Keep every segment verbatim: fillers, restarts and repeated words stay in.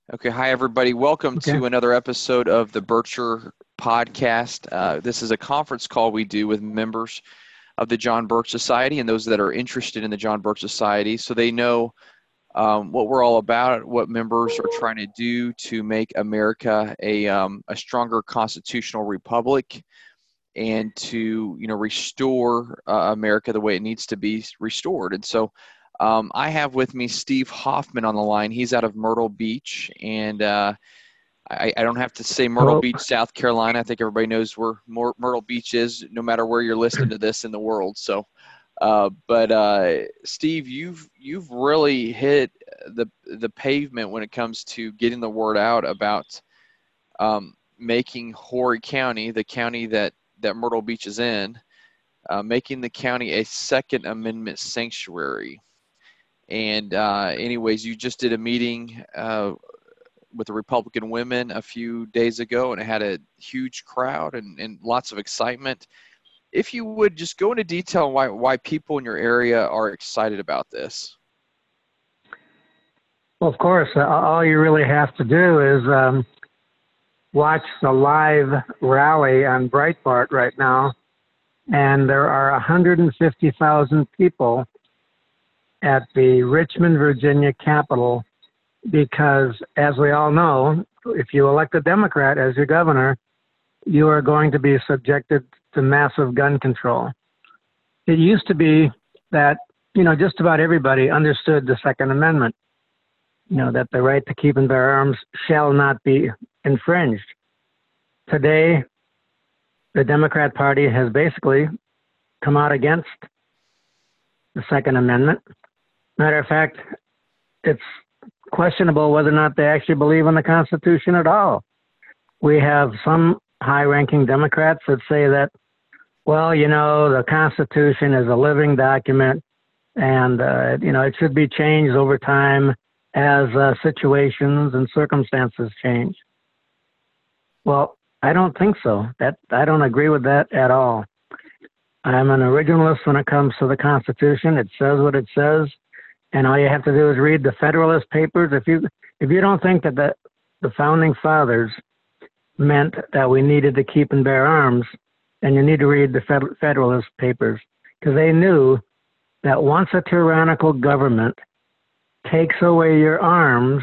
Okay, hi everybody. Welcome Okay. to another episode of the Bircher podcast. Uh, this is a conference call we do with members of the John Birch Society and those that are interested in the John Birch Society, so they know um, what we're all about, what members are trying to do to make America a um, a stronger constitutional republic, and to you know restore uh, America the way it needs to be restored. And so um, I have with me Steve Hoffman on the line. He's out of Myrtle Beach, and uh, I, I don't have to say Myrtle Hello. Beach, South Carolina. I think everybody knows where Myrtle Beach is, no matter where you're listening to this in the world. So, uh, but uh, Steve, you've you've really hit the the pavement when it comes to getting the word out about um, making Horry County, the county that that Myrtle Beach is in, uh, making the county a Second Amendment sanctuary. And uh, anyways, you just did a meeting uh, with the Republican women a few days ago, and it had a huge crowd and, and lots of excitement. If you would just go into detail on why, why people in your area are excited about this. Well, of course, uh, all you really have to do is um, watch the live rally on Breitbart right now, and there are one hundred fifty thousand people at the Richmond, Virginia Capitol because, as we all know, if you elect a Democrat as your governor, you are going to be subjected to massive gun control. It used to be that, you know, just about everybody understood the Second Amendment. You know, that the right to keep and bear arms shall not be infringed. Today, the Democrat Party has basically come out against the Second Amendment. Matter of fact, it's questionable whether or not they actually believe in the Constitution at all. We have some high-ranking Democrats that say that, well, you know, the Constitution is a living document, and, uh, you know, it should be changed over time as uh, situations and circumstances change. Well, I don't think so. That I don't agree with that at all. I'm an originalist when it comes to the Constitution. It says what it says, and all you have to do is read the Federalist Papers. If you if you don't think that the, the founding fathers meant that we needed to keep and bear arms, then you need to read the Federalist Papers, because they knew that once a tyrannical government takes away your arms,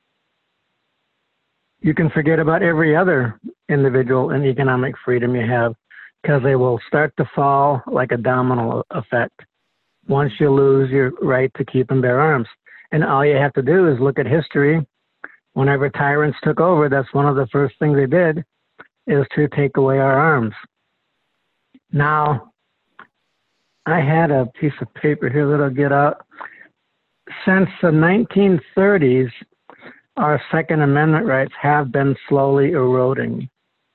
you can forget about every other individual and economic freedom you have, because they will start to fall like a domino effect once you lose your right to keep and bear arms. And all you have to do is look at history. Whenever tyrants took over, that's one of the first things they did, is to take away our arms. Now, I had a piece of paper here that I'll get out. Since the nineteen thirties, our Second Amendment rights have been slowly eroding.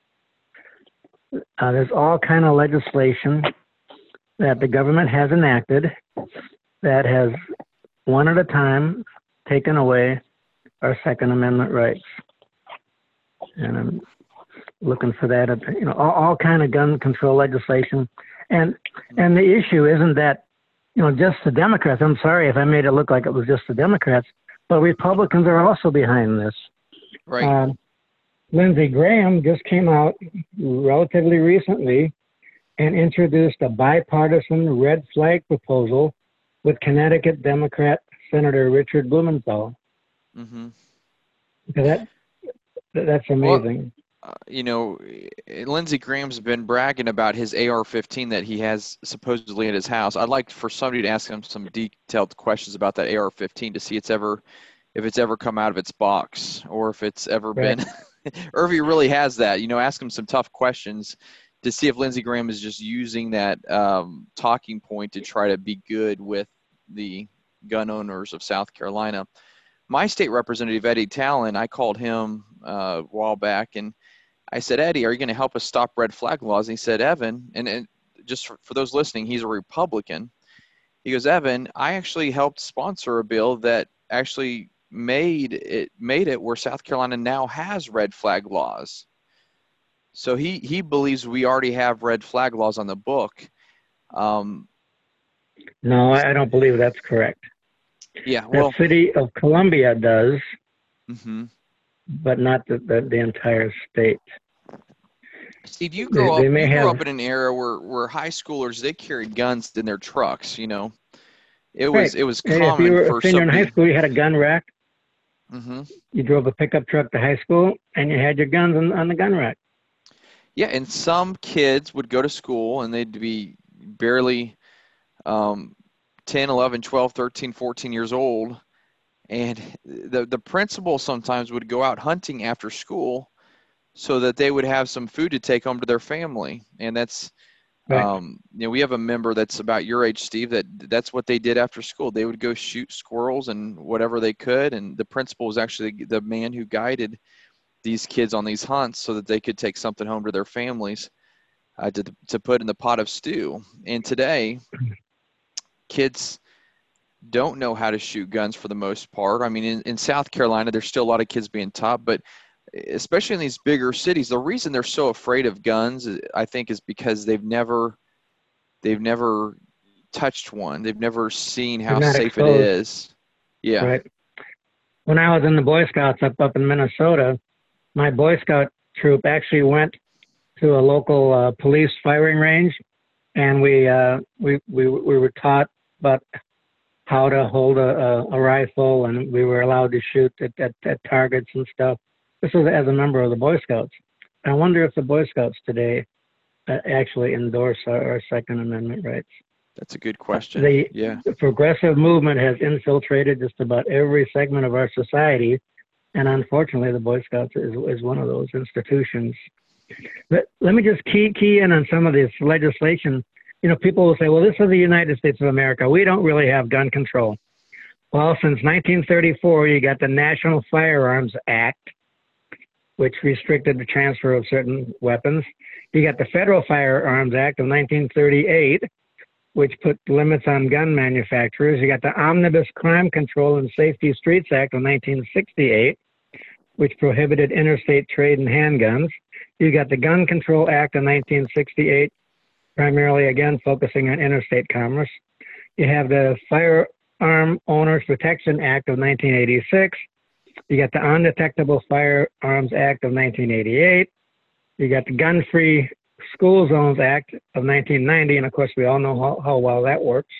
Uh, there's all kind of legislation that the government has enacted that has, one at a time, taken away our Second Amendment rights. And I'm looking for that. You know, all, all kind of gun control legislation. And and the issue isn't that, you know, just the Democrats. I'm sorry if I made it look like it was just the Democrats, but Republicans are also behind this. Right. Um, Lindsey Graham just came out relatively recently and introduced a bipartisan red flag proposal with Connecticut Democrat Senator Richard Blumenthal. Mm-hmm. That that's amazing. Well, uh, you know, Lindsey Graham's been bragging about his A R fifteen that he has supposedly at his house. I'd like for somebody to ask him some detailed questions about that A R fifteen to see it's ever, if it's ever come out of its box, or if it's ever Right. been, or if he really has that. You know, ask him some tough questions to see if Lindsey Graham is just using that um, talking point to try to be good with the gun owners of South Carolina. My state representative, Eddie Talon, I called him uh, a while back, and I said, Eddie, are you going to help us stop red flag laws? And he said, Evan, and, and just for, for those listening, he's a Republican. He goes, Evan, I actually helped sponsor a bill that actually made it made it where South Carolina now has red flag laws. So he, he believes we already have red flag laws on the book. Um, No, I don't believe that's correct. yeah, The well, city of Columbia does. mm-hmm. but not the, the, the entire state. Steve, you They, grow up they may you grew have, up in an era where, where high schoolers, they carried guns in their trucks, you know. It was right. it was If you common were a for senior in high somebody. school, you had a gun rack. Hmm. You drove a pickup truck to high school, and you had your guns on, on the gun rack. Yeah, and some kids would go to school and they'd be barely um, ten, eleven, twelve, thirteen, fourteen years old. And the, the principal sometimes would go out hunting after school so that they would have some food to take home to their family. And that's, Right. um, you know, we have a member that's about your age, Steve, that that's what they did after school. They would go shoot squirrels and whatever they could. And the principal was actually the man who guided these kids on these hunts so that they could take something home to their families uh, to, to put in the pot of stew. And today, kids don't know how to shoot guns for the most part. I mean, in, in South Carolina, there's still a lot of kids being taught, but especially in these bigger cities, the reason they're so afraid of guns, I think, is because they've never they've never touched one. They've never seen They're how not safe it exposed. is. Yeah. Right. When I was in the Boy Scouts up, up in Minnesota, my Boy Scout troop actually went to a local uh, police firing range, and we, uh, we, we, we were taught about how to hold a, a, a rifle, and we were allowed to shoot at, at, at targets and stuff. This was as a member of the Boy Scouts. I wonder if the Boy Scouts today uh, actually endorse our, our Second Amendment rights. That's a good question. The, Yeah. the progressive movement has infiltrated just about every segment of our society, and unfortunately, the Boy Scouts is, is one of those institutions. But let me just key key in on some of this legislation. You know, people will say, well, this is the United States of America. We don't really have gun control. Well, since nineteen thirty-four, you got the National Firearms Act, which restricted the transfer of certain weapons. You got the Federal Firearms Act of nineteen thirty-eight, which put limits on gun manufacturers. You got the Omnibus Crime Control and Safety Streets Act of nineteen sixty-eight, which prohibited interstate trade in handguns. You got the Gun Control Act of nineteen sixty-eight, primarily, again, focusing on interstate commerce. You have the Firearm Owners Protection Act of nineteen eighty-six. You got the Undetectable Firearms Act of nineteen eighty-eight. You got the Gun-Free School Zones Act of nineteen ninety, and of course, we all know how, how well that works.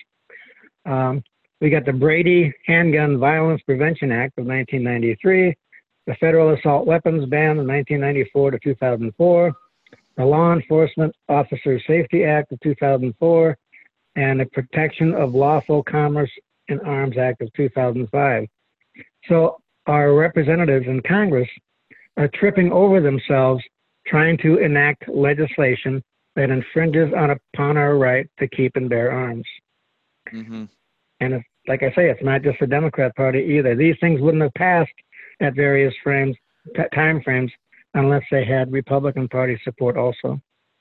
Um, we got the Brady Handgun Violence Prevention Act of nineteen ninety-three, the Federal Assault Weapons Ban of nineteen ninety-four to two thousand four, the Law Enforcement Officer Safety Act of two thousand four, and the Protection of Lawful Commerce in Arms Act of two thousand five. So our representatives in Congress are tripping over themselves trying to enact legislation that infringes on upon our right to keep and bear arms. Mm-hmm. And if, like I say, it's not just the Democrat Party either. These things wouldn't have passed at various frames, t- time frames unless they had Republican Party support also.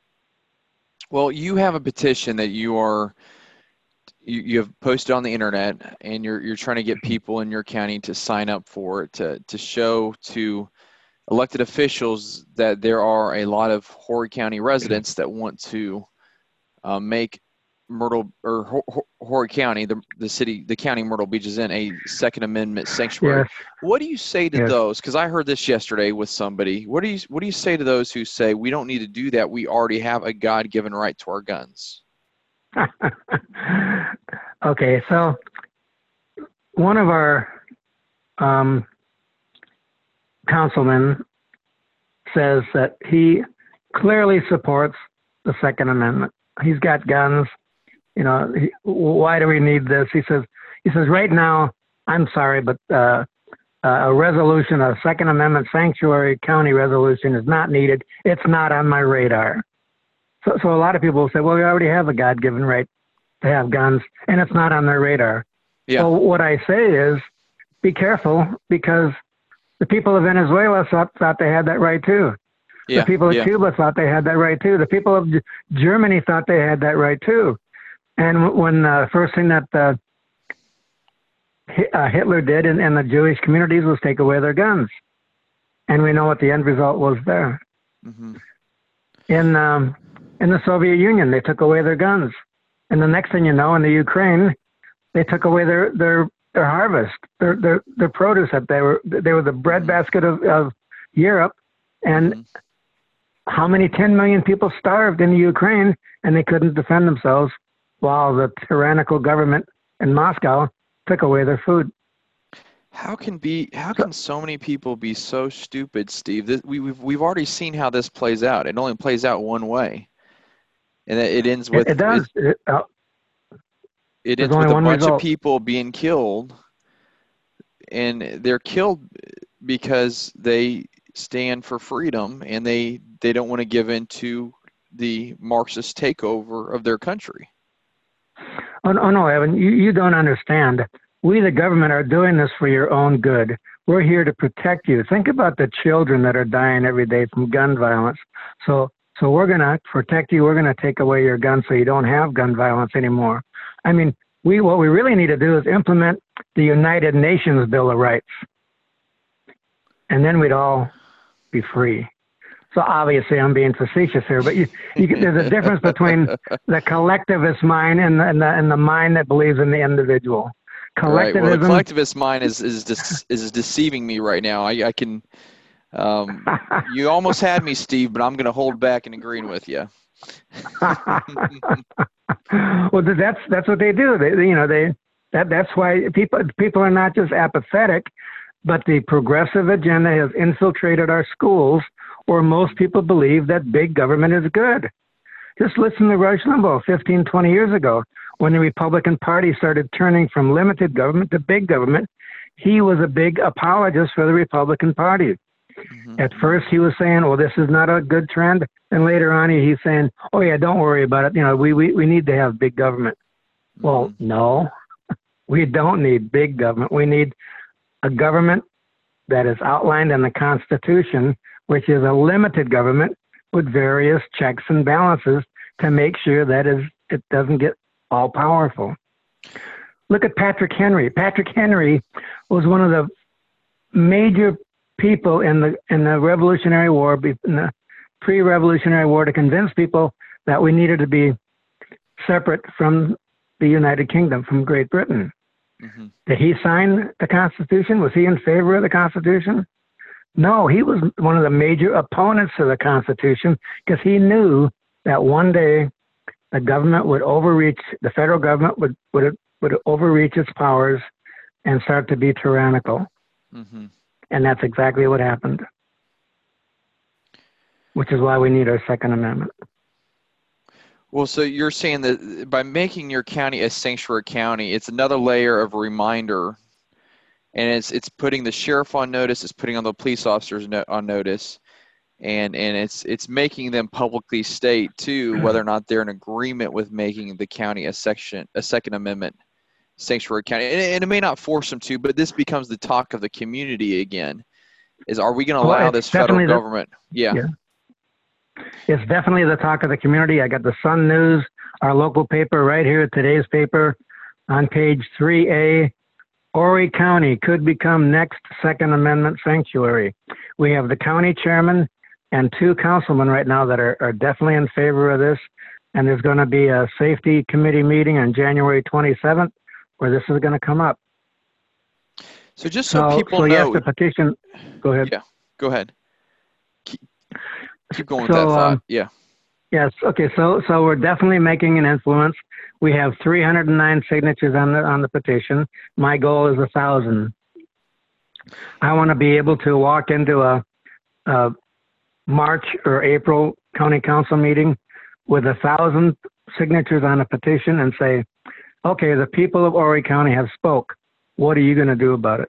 Well, you have a petition that you are you, you have posted on the internet, and you're you're trying to get people in your county to sign up for it to to show to elected officials that there are a lot of Horry County residents that want to uh, make Myrtle or Horry County, the the city, the county Myrtle Beach is in, a Second Amendment sanctuary. Yes. What do you say to Yes. those? Because I heard this yesterday with somebody. What do you what do you say to those who say we don't need to do that? We already have a God-given right to our guns. Okay, so one of our um, councilmen says that he clearly supports the Second Amendment. He's got guns. You know, he, why do we need this? He says. He says right now, I'm sorry, but uh, a resolution, a Second Amendment sanctuary county resolution, is not needed. It's not on my radar. So, so a lot of people will say, well, we already have a God-given right to have guns, and it's not on their radar. Yeah. Well, what I say is, be careful, because the people of Venezuela thought, thought they had that right too. Yeah. The people of yeah. Cuba thought they had that right too. The people of G- Germany thought they had that right too. And when the uh, first thing that uh, uh, Hitler did in, in the Jewish communities was take away their guns. And we know what the end result was there. Mm-hmm. In um, in the Soviet Union, they took away their guns. And the next thing you know, in the Ukraine, they took away their, their their harvest, their their, their produce. That they were they were the breadbasket of, of Europe, and Mm-hmm. how many ten million people starved in Ukraine, and they couldn't defend themselves while the tyrannical government in Moscow took away their food. How can be how So can so many people be so stupid, Steve? This, we, we've we've already seen how this plays out. It only plays out one way, and it, it ends it, with it it, does. It, uh, it there's ends only with a one bunch of result. people being killed, and they're killed because they stand for freedom and they they don't want to give in to the Marxist takeover of their country. Oh, oh no, Evan, you, you don't understand. We, the government, are doing this for your own good. We're here to protect you. Think about the children that are dying every day from gun violence. So, so we're going to protect you. We're going to take away your gun so you don't have gun violence anymore. I mean, we what we really need to do is implement the United Nations Bill of Rights, and then we'd all be free. So obviously, I'm being facetious here, but you, you can, there's a difference between the collectivist mind and the, and the and the mind that believes in the individual. Right. Well, the Collectivism. collectivist mind is is is, is deceiving me right now. I, I can. Um, you almost had me, Steve, but I'm going to hold back and agreeing with you. Well, that's that's what they do. They, you know, they that that's why people people are not just apathetic, but the progressive agenda has infiltrated our schools, where most people believe that big government is good. Just listen to Rush Limbaugh fifteen, twenty years ago, when the Republican Party started turning from limited government to big government. He was a big apologist for the Republican Party. Mm-hmm. At first, he was saying, well, this is not a good trend. And later on, he's saying, oh, yeah, don't worry about it. You know, we, we, we need to have big government. Mm-hmm. Well, no, we don't need big government. We need a government that is outlined in the Constitution, which is a limited government with various checks and balances to make sure that is it doesn't get all powerful. Look at Patrick Henry. Patrick Henry was one of the major people in the in the Revolutionary War, in the pre-Revolutionary War, to convince people that we needed to be separate from the United Kingdom, from Great Britain. Mm-hmm. Did he sign the Constitution? Was he in favor of the Constitution? No, he was one of the major opponents of the Constitution, because he knew that one day the government would overreach, the federal government would would, would overreach its powers and start to be tyrannical. Mm-hmm. And that's exactly what happened, which is why we need our Second Amendment. Well, so you're saying that by making your county a sanctuary county, it's another layer of reminder, and it's it's putting the sheriff on notice, it's putting on the police officers no, on notice, and and it's it's making them publicly state too whether or not they're in agreement with making the county a section a Second Amendment sanctuary county. And, and it may not force them to, but this becomes the talk of the community again. Is are we going to allow well, this federal the, government? Yeah. yeah. It's definitely the talk of the community. I got the Sun News, our local paper right here, today's paper, on page three A. Horry County could become next Second Amendment sanctuary. We have the county chairman and two councilmen right now that are, are definitely in favor of this. And there's going to be a safety committee meeting on January twenty-seventh where this is going to come up. So just so, so people so know. So yes, the petition, go ahead. Yeah, go ahead. Keep, keep going so, with that thought. Um, yeah. Yes. Okay. So, so we're definitely making an influence. We have three hundred nine signatures on the on the petition. My goal is a thousand. I want to be able to walk into a, a March or April county council meeting with a thousand signatures on a petition and say, "Okay, the people of Horry County have spoke. What are you going to do about it?"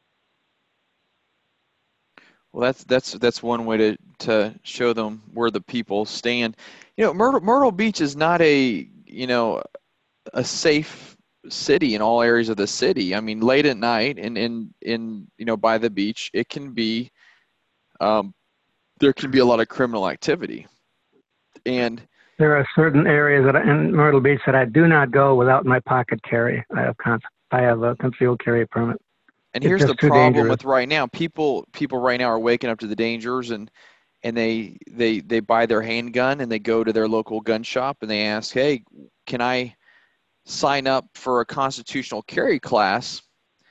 Well, that's that's that's one way to to show them where the people stand. You know, Myrtle, Myrtle Beach is not a you know a safe city in all areas of the city. I mean, late at night and in in you know by the beach, it can be um, there can be a lot of criminal activity, and there are certain areas that I, in Myrtle Beach that I do not go without my pocket carry. I have con- I have a concealed carry permit. And here's the problem with right now. People people right now are waking up to the dangers, and and they they they buy their handgun and they go to their local gun shop and they ask, "Hey, can I sign up for a constitutional carry class?"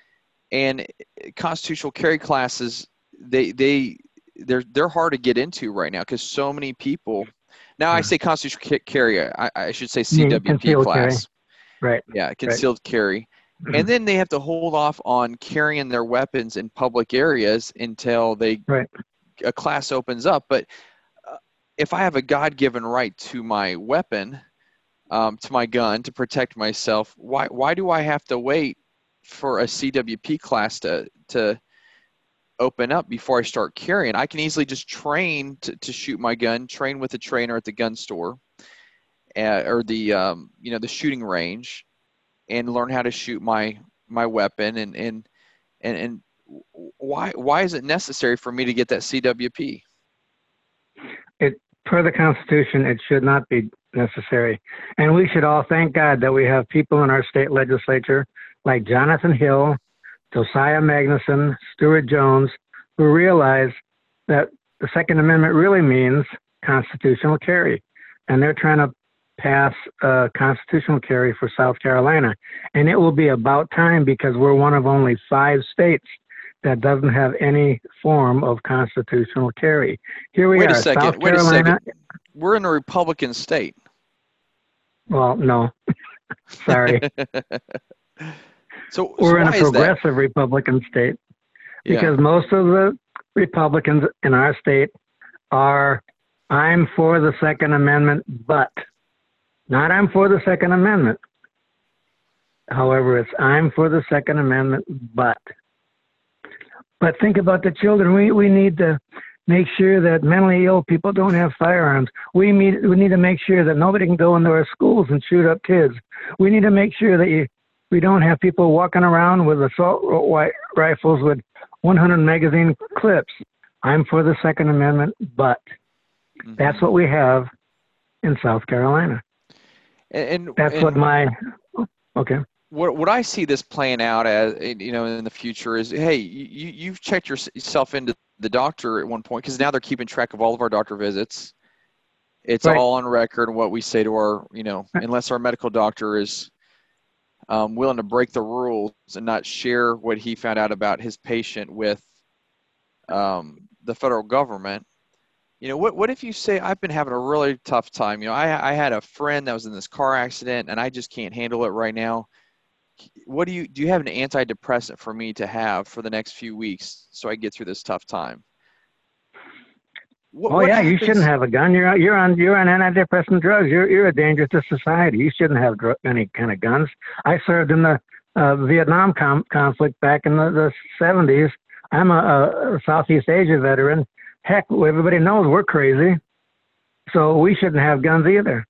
And constitutional carry classes, they they they're they're hard to get into right now because so many people. Now I Yeah. say constitutional carry, I, I should say You mean C W P concealed carry. class. Right. Yeah, Right. concealed carry. And then they have to hold off on carrying their weapons in public areas until they Right. a class opens up. But uh, if I have a God-given right to my weapon, um, to my gun, to protect myself, why why do I have to wait for a C W P class to to open up before I start carrying? I can easily just train to, to shoot my gun, train with a trainer at the gun store, uh, or the um, you know the shooting range, and learn how to shoot my my weapon. And and and, and why why is it necessary for me to get that C W P? It per the Constitution, it should not be necessary, and we should all thank God that we have people in our state legislature like Jonathan Hill, Josiah Magnuson, Stuart Jones, who realize that the Second Amendment really means constitutional carry, and they're trying to pass uh, constitutional carry for South Carolina, and it will be about time because we're one of only five states that doesn't have any form of constitutional carry. Here we Wait are, a second. South Wait Carolina. a second. We're in a Republican state. Well, no, sorry. so we're so in a why is that? progressive Republican state because Yeah. most of the Republicans in our state are, I'm for the Second Amendment, but not I'm for the Second Amendment. However, it's I'm for the Second Amendment, but. But think about the children. We we need to make sure that mentally ill people don't have firearms. We need we need to make sure that nobody can go into our schools and shoot up kids. We need to make sure that you, we don't have people walking around with assault rifles with one hundred magazine clips. I'm for the Second Amendment, but mm-hmm. That's what we have in South Carolina. And, and that's and what my okay. What what I see this playing out as, you know, in the future is, hey, you you've checked yourself into the doctor at one point, because now they're keeping track of all of our doctor visits. It's right. all on record what we say to our, you know, unless our medical doctor is um, willing to break the rules and not share what he found out about his patient with um, the federal government. You know, what what if you say, I've been having a really tough time. You know, I I had a friend that was in this car accident and I just can't handle it right now. What do you do? You have an antidepressant for me to have for the next few weeks so I get through this tough time? What, oh what yeah, happens? You shouldn't have a gun. You're you're on you're on antidepressant drugs. You're you're a danger to society. You shouldn't have dr- any kind of guns. I served in the uh, Vietnam com- conflict back in the, the seventies. I'm a, a Southeast Asia veteran. Heck, everybody knows we're crazy, so we shouldn't have guns either.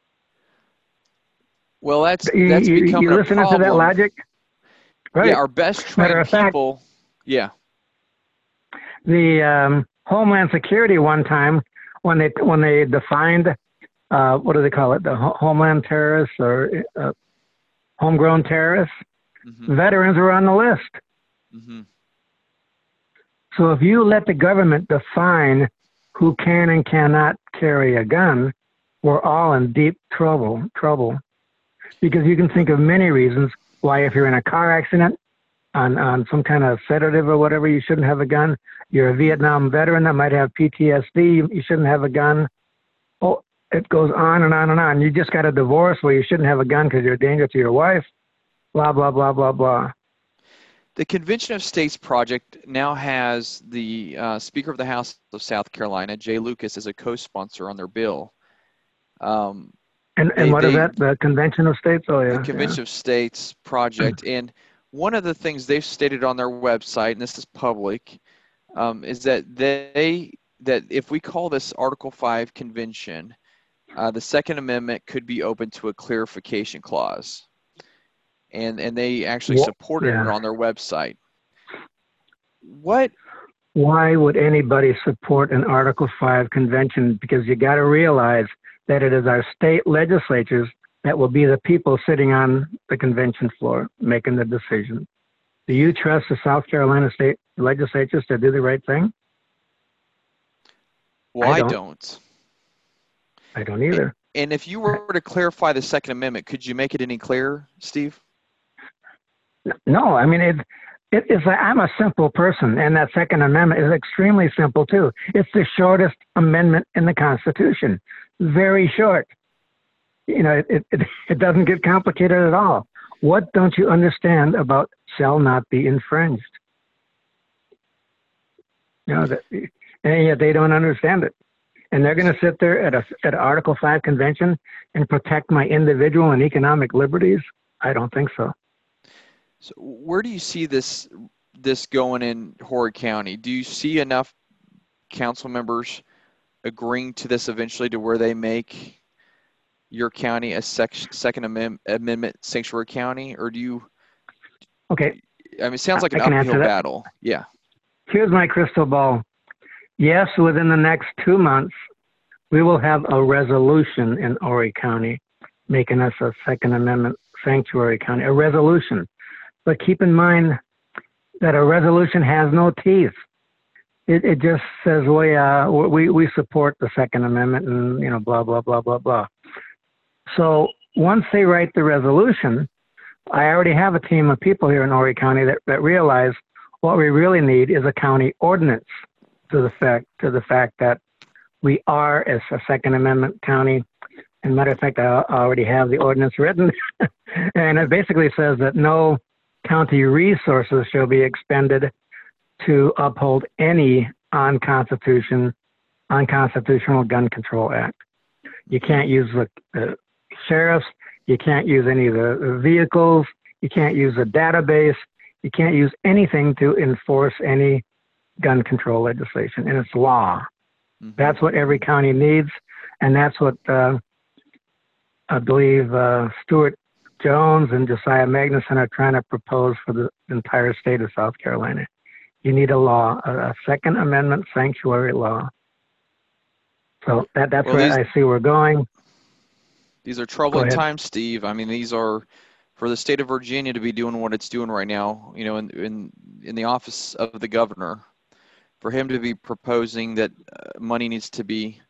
Well, that's that's you, becoming you a listening problem. to that logic? Right. Yeah, our best trained people. Fact, yeah. The um, Homeland Security one time, when they when they defined uh, what do they call it, the ho- Homeland terrorists or uh, homegrown terrorists, mm-hmm. veterans were on the list. Mm-hmm. So if you let the government define who can and cannot carry a gun, we're all in deep trouble. Trouble. Because you can think of many reasons why, if you're in a car accident on, on some kind of sedative or whatever, you shouldn't have a gun. You're a Vietnam veteran that might have P T S D, you, you shouldn't have a gun. Oh, it goes on and on and on. You just got a divorce where you shouldn't have a gun because you're a danger to your wife, blah, blah, blah, blah, blah. The Convention of States Project now has the uh, Speaker of the House of South Carolina, Jay Lucas, as a co-sponsor on their bill. Um, And, and they, what they, is that? The Convention of States? Oh, yeah. The Convention yeah. of States Project. And one of the things they've stated on their website, and this is public, um, is that they that if we call this Article five Convention, uh, the Second Amendment could be open to a clarification clause. And and they actually well, supported yeah. it on their website. What? Why would anybody support an Article five Convention? Because you got to realize that it is our state legislatures that will be the people sitting on the convention floor making the decision. Do you trust the South Carolina state legislatures to do the right thing? Well, I don't. I don't, I don't either. And, and if you were to clarify the Second Amendment, could you make it any clearer, Steve? No, I mean, it, it, it's like I'm a simple person, and that Second Amendment is extremely simple too. It's the shortest amendment in the Constitution, very short. You know, it, it, it doesn't get complicated at all. What don't you understand about shall not be infringed? You know, that, and yet they don't understand it. And they're going to sit there at a at an Article five convention and protect my individual and economic liberties? I don't think so. So where do you see this this going in Horry County? Do you see enough council members agreeing to this eventually to where they make your county a sec Second Amendment, Amendment sanctuary county, or do you? Okay. I mean, it sounds like an I uphill battle. Yeah. Here's my crystal ball. Yes, within the next two months, we will have a resolution in Horry County making us a Second Amendment sanctuary county, a resolution. But keep in mind that a resolution has no teeth. It, it just says, well, yeah, we, we support the Second Amendment and, you know, blah, blah, blah, blah, blah. So once they write the resolution, I already have a team of people here in Horry County that, that realize what we really need is a county ordinance to the fact to the fact that we are as a Second Amendment county. And matter of fact, I already have the ordinance written, and it basically says that no county resources shall be expended to uphold any unconstitution, unconstitutional gun control act. You can't use the, the sheriffs. You can't use any of the vehicles. You can't use a database. You can't use anything to enforce any gun control legislation, and it's law. Mm-hmm. That's what every county needs, and that's what uh, I believe uh, Stuart Jones and Josiah Magnuson are trying to propose for the entire state of South Carolina. You need a law, a, a Second Amendment sanctuary law. So that, that's well, where these, I see we're going. These are troubling times, Steve. I mean, these are, for the state of Virginia to be doing what it's doing right now, you know, in, in, in the office of the governor, for him to be proposing that uh, money needs to be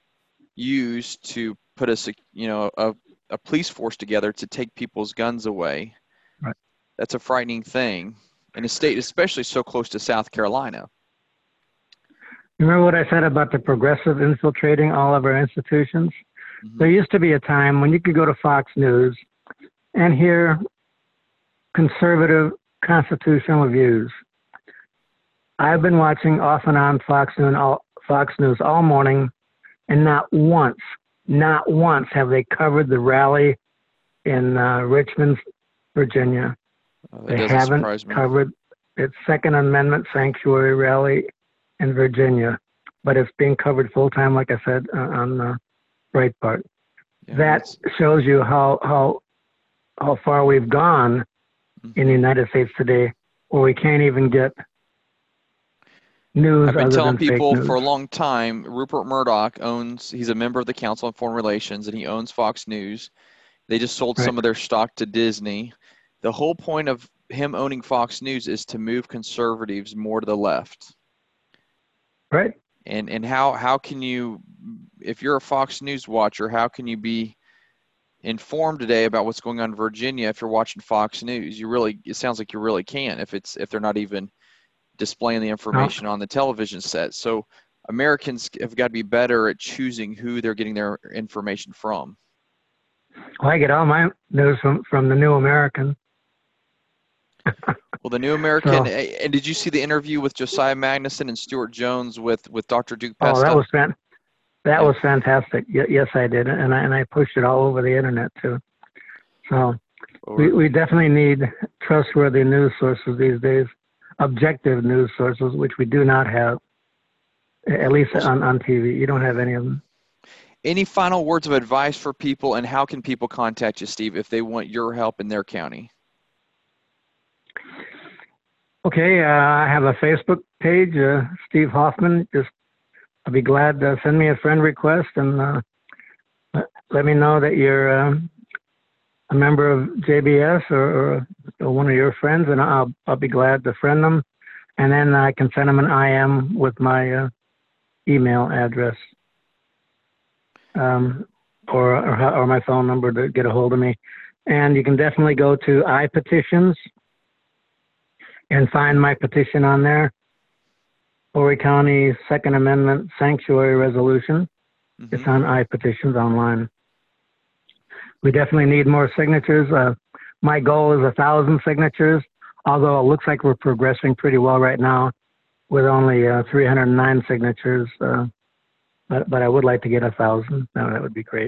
used to put us, you know, a, a police force together to take people's guns away. Right. That's a frightening thing in a state, especially so close to South Carolina. Remember what I said about the progressive infiltrating all of our institutions? Mm-hmm. There used to be a time when you could go to Fox News and hear conservative constitutional views. I've been watching off and on Fox News all, Fox News all morning, and not once, not once have they covered the rally in uh, Richmond, Virginia. Oh, they haven't covered its Second Amendment sanctuary rally in Virginia, but it's being covered full time, like I said, uh, on uh, Breitbart. Yeah, that that's... shows you how how how far we've gone mm-hmm. in the United States today, where we can't even get news. I've been other telling than people fake for a news. long time, Rupert Murdoch owns, he's a member of the Council on Foreign Relations, and he owns Fox News. They just sold right. some of their stock to Disney. The whole point of him owning Fox News is to move conservatives more to the left. Right. And and how, how can you, if you're a Fox News watcher, how can you be informed today about what's going on in Virginia if you're watching Fox News? You really, it sounds like you really can't if it's if they're not even displaying the information no. on the television set. So Americans have got to be better at choosing who they're getting their information from. Well, I get all my news from, from the New American. Well, the New American, so, and did you see the interview with Josiah Magnuson and Stuart Jones with, with Doctor Duke Pesta? Oh, that was fan- that yeah. was fantastic. Y- yes, I did, and I and I pushed it all over the internet too. So oh, we we definitely need trustworthy news sources these days, objective news sources, which we do not have, at least on, on T V. You don't have any of them. Any final words of advice for people, and how can people contact you, Steve, if they want your help in their county? Okay, uh, I have a Facebook page, uh, Steve Hoffman. Just, I'll be glad to send me a friend request and uh, let me know that you're uh, a member of J B S or, or one of your friends, and I'll I'll be glad to friend them, and then I can send them an I M with my uh, email address, um, or, or or my phone number to get a hold of me. And you can definitely go to iPetitions. and find my petition on there. Horry County Second Amendment Sanctuary Resolution. Mm-hmm. It's on iPetitions online. We definitely need more signatures. Uh, my goal is a thousand signatures, although it looks like we're progressing pretty well right now with only uh, three hundred nine signatures. Uh, but, but I would like to get a thousand. No, that would be great.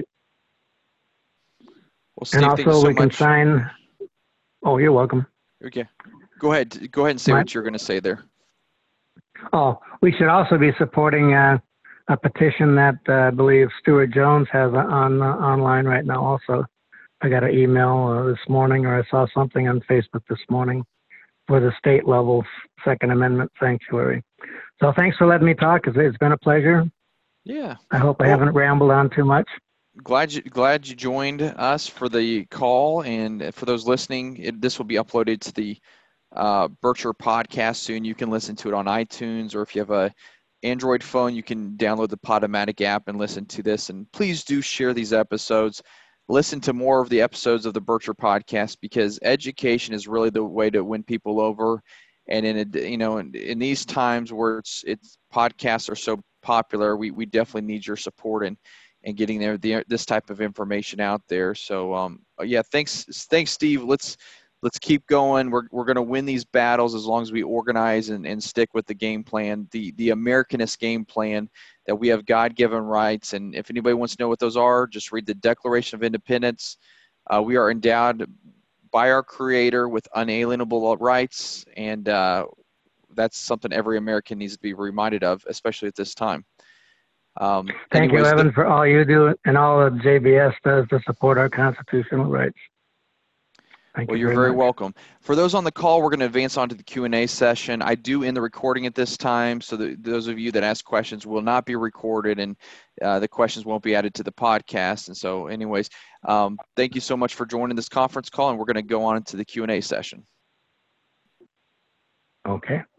Well, Steve, and thank you also so we much. can sign. Oh, you're welcome. Okay. Go ahead. Go ahead and say My, what you're going to say there. Oh, we should also be supporting uh, a petition that uh, I believe Stuart Jones has on uh, online right now also. I got an email uh, this morning, or I saw something on Facebook this morning for the state level Second Amendment sanctuary. So thanks for letting me talk. It's been a pleasure. Yeah. I hope well, I haven't rambled on too much. Glad you glad you joined us for the call, and for those listening, it, this will be uploaded to the uh, Bircher podcast soon. You can listen to it on iTunes, or if you have a Android phone, you can download the Podomatic app and listen to this. And please do share these episodes. Listen to more of the episodes of the Bircher podcast, because education is really the way to win people over. And in a, you know, in, in these times where it's it's podcasts are so popular, we we definitely need your support and and getting there the, this type of information out there. So um, yeah, thanks thanks Steve. Let's let's keep going. We're we're going to win these battles as long as we organize and, and stick with the game plan, the the Americanist game plan, that we have God-given rights. And if anybody wants to know what those are, just read the Declaration of Independence. Uh, we are endowed by our Creator with unalienable rights, and uh, that's something every American needs to be reminded of, especially at this time. Um, Thank anyways, you, Evan, the, for all you do and all that J B S does to support our constitutional rights. Thank well, you you're very, very much. welcome. For those on the call, we're going to advance on to the Q and A session. I do end the recording at this time, so that those of you that ask questions will not be recorded, and uh, the questions won't be added to the podcast. And so anyways, um, thank you so much for joining this conference call, and we're going to go on to the Q and A session. Okay.